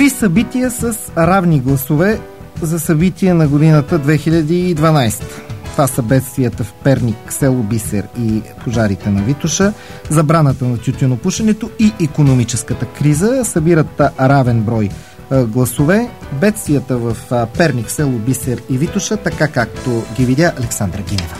3 събития с равни гласове за събития на годината 2012. Това са бедствията в Перник, село Бисер и пожарите на Витоша, забраната на тютюнопушенето и икономическата криза събират равен брой гласове. Бедствията в Перник, село Бисер и Витоша, така както ги видя Александра Гинева.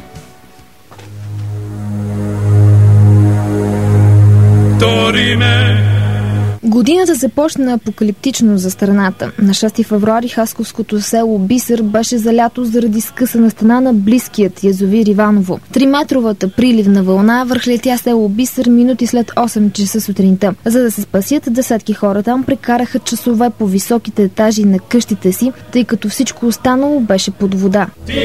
Годината започна апокалиптично за страната. На 6 февруари хасковското село Бисер беше залято заради скъсана стена на близкият язовир Иваново. 3-метровата приливна вълна върхлетя село Бисер минути след 8 часа сутринта. За да се спасят, десетки хора там прекараха часове по високите етажи на къщите си, тъй като всичко останало беше под вода.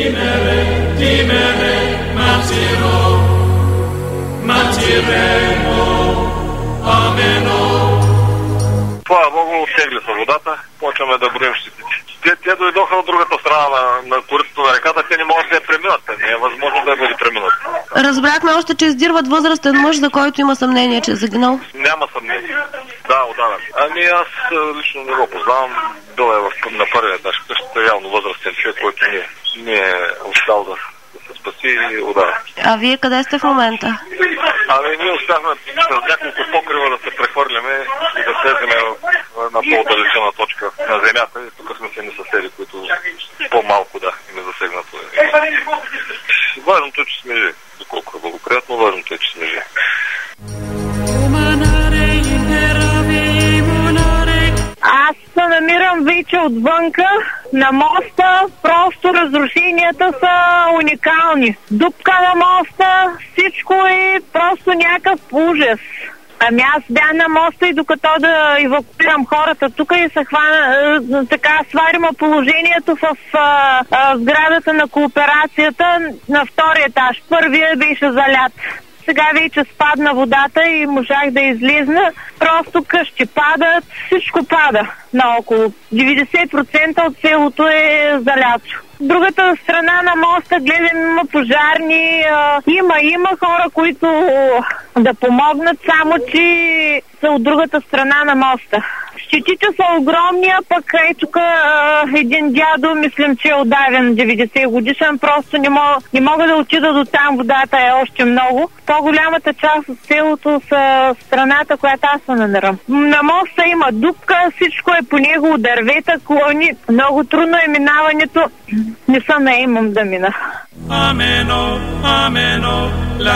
Слава Богу, оттегли са водата, почваме да броим щетите. Те дойдоха от другата страна на коритото на реката, те не могат да я преминат, не е възможно да я бъде преминат. Разбрахме още, че издирват възрастен мъж, за който има съмнение, че е загинал. Няма съмнение. Да, удавам. Аз лично не го познавам. Бил е на първия етаж. Къщата е явно възрастен човек, който не е остал да се спаси и удава. А вие къде сте в момента? Ние успяхме с няколко покрива да се прехвърляме и да слеземе на по-отдалечена точка на земята. И тук сме се съседи, които по-малко им е засегнато. Важното е, че сме живи. Доколко е благоприятно, важното е, че сме живи. Аз се намирам вече отвънка на моста, просто разрушенията са уникални. Дупка на моста, всичко е просто някакъв ужас. Аз бях на моста и докато да евакуирам хората тук и се сварима положението в сградата на кооперацията на втория етаж. Първия беше залят. Сега вече спадна водата и можах да излезна. Просто къщи падат, всичко пада наоколо. 90% от селото е залято. Другата страна на моста гледам, има пожарни, има хора, които да помогнат, само че са от другата страна на моста. Щетите са огромни, а пък тук един дядо, мислям, че е удавен 90 годишен, просто не мога да отида до там, водата е още много. По-голямата част от селото са страната, която аз се намирам. На моста има дупка, всичко е по него, дървета, клони, много трудно е минаването. Не се наимам да мина. Амено, амено,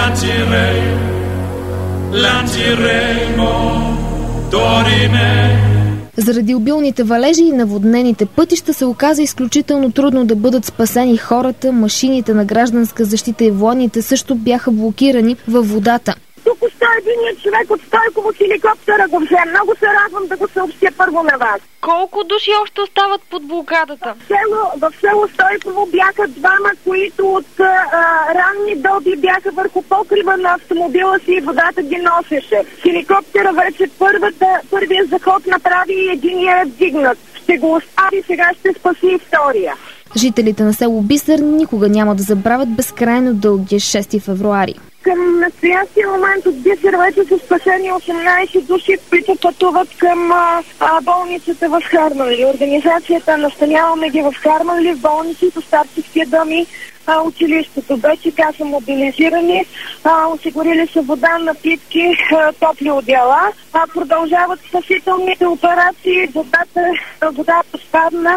ланциремо, дориме. Заради обилните валежи и наводнените пътища се оказа изключително трудно да бъдат спасени хората, машините на гражданска защита и военните също бяха блокирани във водата. Тук оста единият човек от Стойково хеликоптера го взе. Много се радвам да го съобщя първо на вас. Колко души още остават под блокадата? В село Стойково бяха двама, които от ранни доби бяха върху покрива на автомобила си и водата ги носеше. Хеликоптера вече първия заход направи и единия е вдигнат. Ще го остави, сега ще спаси и втория. Жителите на село Бисер никога няма да забравят безкрайно дългия 6 февруари. Към настоящия момент от Бисер вече са спасени 18 души, които пътуват към болницата в Харманли. Организацията настаняваме ги в Харманли, в болниците, старческия дом и училището. БЧК са мобилизирани, осигурили са вода, напитки, топли одеяла. Продължават спасителните операции, водата спадна.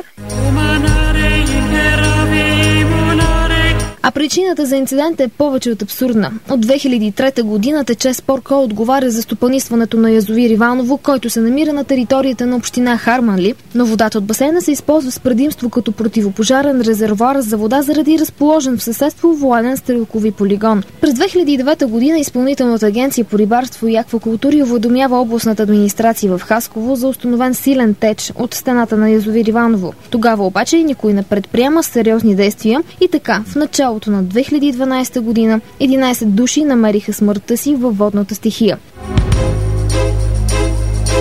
А причината за инцидента е повече от абсурдна. От 2003 година тече спор кой отговаря за стопанисването на язовир Иваново, който се намира на територията на община Харманли, но водата от басейна се използва с предимство като противопожарен резервоар за вода заради разположен в съседство военен стрелкови полигон. През 2009 година Изпълнителната агенция по рибарство и аквакултури уведомява областната администрация в Хасково за установен силен теч от стената на язовир Иваново. Тогава обаче никой не предприема сериозни действия и така в началото на 2012 година 11 души намериха смъртта си във водната стихия.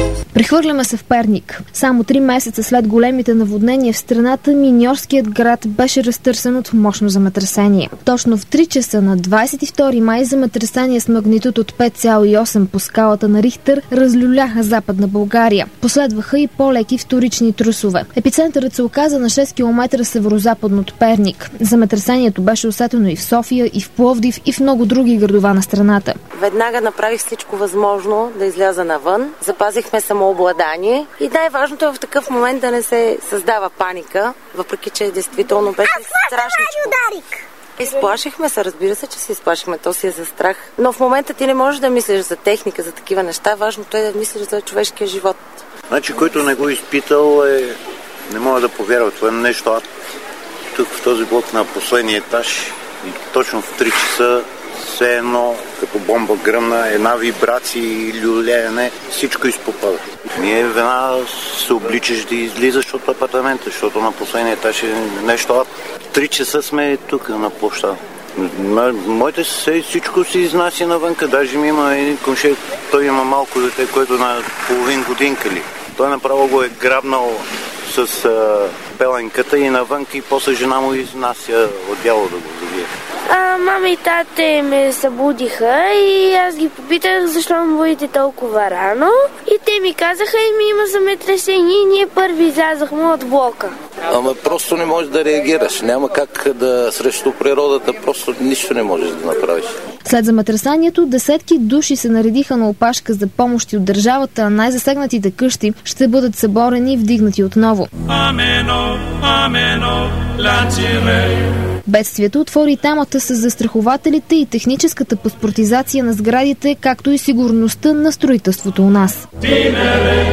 Прехвърляме се в Перник. Само 3 месеца след големите наводнения в страната, миньорският град беше разтърсен от мощно земетресение. Точно в 3 часа на 22 май земетресение с магнитуд от 5,8 по скалата на Рихтер разлюляха Западна България. Последваха и по-леки вторични трусове. Епицентърът се оказа на 6 км северозападно от Перник. Земетресението беше усетено и в София, и в Пловдив, и в много други градова на страната. Веднага направих всичко възможно да изляза навън. Запазихме самообладание и най-важното е в такъв момент да не се създава паника, въпреки че действително беше страшно. Изплашихме се, разбира се, че се изплашихме, то си е за страх. Но в момента ти не можеш да мислиш за техника, за такива неща. Важното е да мислиш за човешкия живот. Значи, който не го изпитал, не мога да повярва. Това е нещо ад. Тук в този блок на последния етаж и точно в 3 часа все едно, като бомба гръмна, една вибрация и люлеене, всичко изпопада. Ние веднага се обличаш да излизаш от апартамента, защото на последния етаж е нещо ад. 3 часа сме тук на площада. Моите съседи всичко си изнася навънка. Даже ми има един комши, той има малко дете, което на половин годинка ли. Той направо го е грабнал с пеленката и навънка и после жена му изнася отдяло да го добие. Мама и тате ме събудиха и аз ги попитах защо ме будите толкова рано. И те ми казаха, ми има земетресение и ние първи излязахме от блока. Ама просто не можеш да реагираш. Няма как да срещу природата, просто нищо не можеш да направиш. След земетресанието, десетки души се наредиха на опашка за помощи от държавата, а най-засегнатите къщи ще бъдат съборени и вдигнати отново. Амено, амено, ланцире. Бедствието отвори темата с застрахователите и техническата паспортизация на сградите, както и сигурността на строителството у нас. Тимере,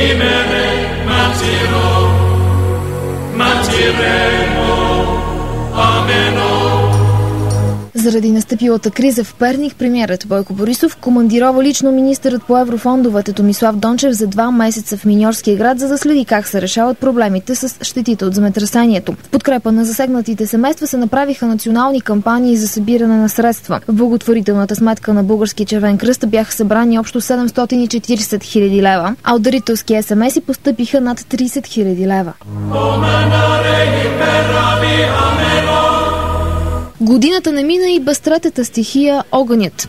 мантиро, мантиремо, амено. Заради настъпилата криза в Перник, премиерът Бойко Борисов командирова лично министърът по еврофондовете Томислав Дончев за 2 месеца в миньорския град, за да следи как се решават проблемите с щетите от земетресението. В подкрепа на засегнатите семейства се направиха национални кампании за събиране на средства. В благотворителната сметка на Българския червен кръст бяха събрани общо 740 хиляди лева, а от дарителски СМС-и постъпиха над 30 хиляди лева. Годината не мина и без третата стихия – огънят.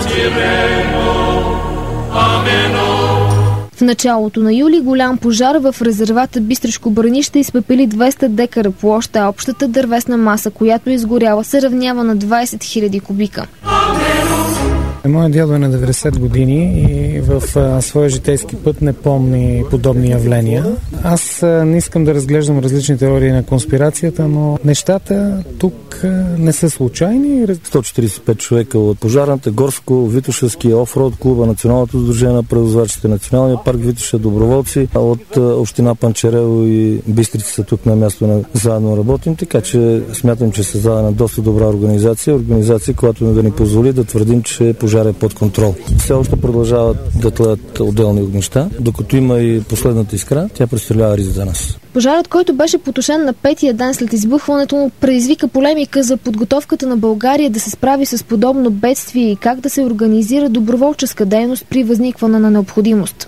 В началото на юли голям пожар в резервата Бистришко Бранище изпепели 200 декара площ, а общата дървесна маса, която изгоряла, се равнява на 20 000 кубика. Моят дядо е на 90 години и в своя житейски път не помни подобни явления. Аз не искам да разглеждам различни теории на конспирацията, но нещата тук не са случайни. 145 човека от пожарната, Горско, Витошевския офроуд клуба, Националното сдружение на превозвачите, Националния парк Витоша, доброволци от община Панчарево и Бистрица са тук на място, заедно работим, така че смятам, че е създадена доста добра организация, която да ни позволи да твърдим, че пожар е под контрол. Все още продължават да тлеят отделни огнища, докато има и последната искра, тя представлява риск за нас. Пожарът, който беше потушен на 5-тия ден след избухването му, предизвика полемика за подготовката на България да се справи с подобно бедствие и как да се организира доброволческа дейност при възникване на необходимост.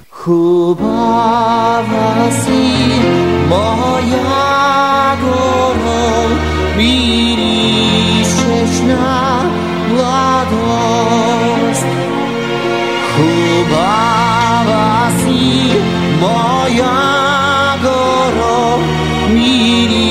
Хубава си, моя горо, миришеш на младост. Хубава си, моя горо, миришеш